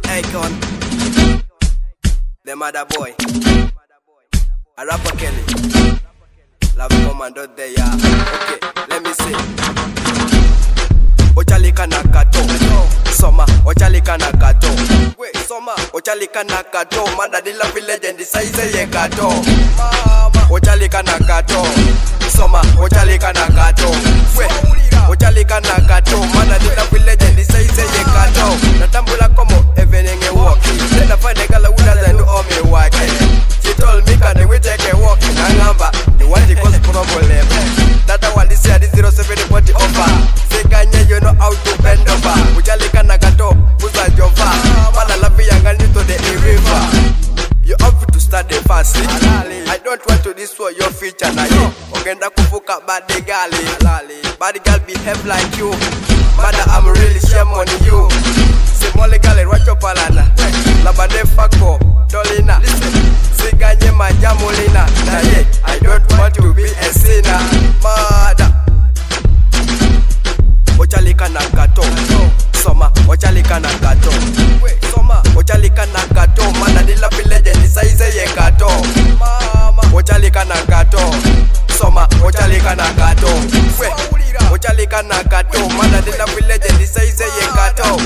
Akon, the mother boy, a rapper Kelly, Love Commando they are. Okay, let me see. Ochalika nakato, soma, ochalika nakato. Wait, soma, ochalika nakato. Mada di la legend, size ye kato. Mama, ochalika nakato, soma, ochalika nakato. Wait, ochalika nakato. Mada di la legend, size ye kato. Natambula como evening a walk. Then I find a gala who doesn't do all me work. She told me can we take a walk in Angamba. The one they cause problem. That one is here, 07 party offer. Seganya you know how to bend over. Uchalika nakato, puza jova. Mala lavi yangani to the river. You have to start the fast. I don't want to destroy your future na yo. Ogenda kufuka bad gali. Bad girl behave like you. Mother, I'm really shame on you. Simole gale racho palana. Labade fako, dolina. Seganya majamulina. Na ye, I don't want to be a sinner. Mother. Ochalika nakato, soma, ochalika nakato. Soma, ochalika nakato. Mana di la legend, size ye kato. Mama, ochalika nakato, soma, ochalika nakato. Ochalika nakato. Mana di la legend, size ye kato.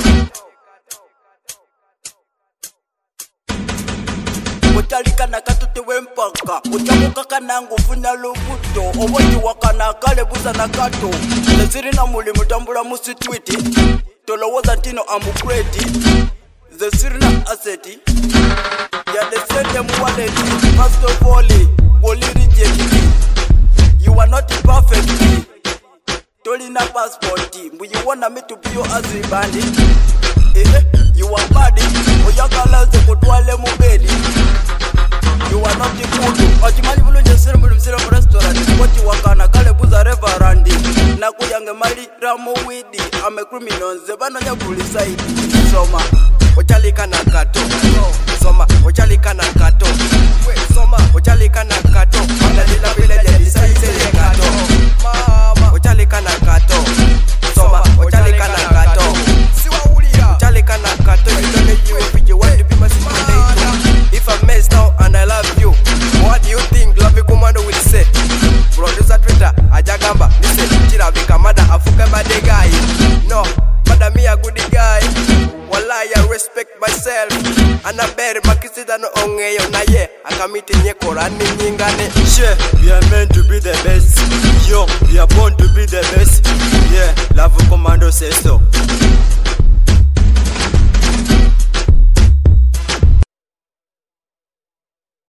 Ochalika nakato tewe mpaka. Ochamuka kanangu funa lubuto. Owoji wakana kale buza nakato. Nesiri na muli mutambula musi tweeti. Tolowoza ntino amukreti. Zesiri na aseti. Ya desende muwaleti. First of all, woli rejecti. You are not perfect. Tolina passport. Mbu you want me to be your azibandi. You are bad. Oyakalaze kutwale mubedi. You are not the good. Ochimali bulu jesiri msira mu restaurant. Woti wakana kale buza reverend. Nakuyange mali ramo widi. I'm a criminal. Zebana nyabuli side. Soma, ochalika nakato. Soma, ochalika nakato. Soma, ochalika nakato. Mana di la legend, size ye kato. Mama, ochalika nakato. Soma, ochalika nakato. Ochalika nakato. You don't need you if you want to be my simulator. If I mess now and I love you, what do you think Love Commando will say? Producer Twitter, Ajagamba, listen, Chira Vikamada, Afuka bad guy. No, mother me a good guy. Wallahi I respect myself. And I bear makisida no ongeyo na ye. Akamiti nye korani nyingane. Yeah, we are meant to be the best. Yo, we are born to be the best. Yeah, Love Commando says so.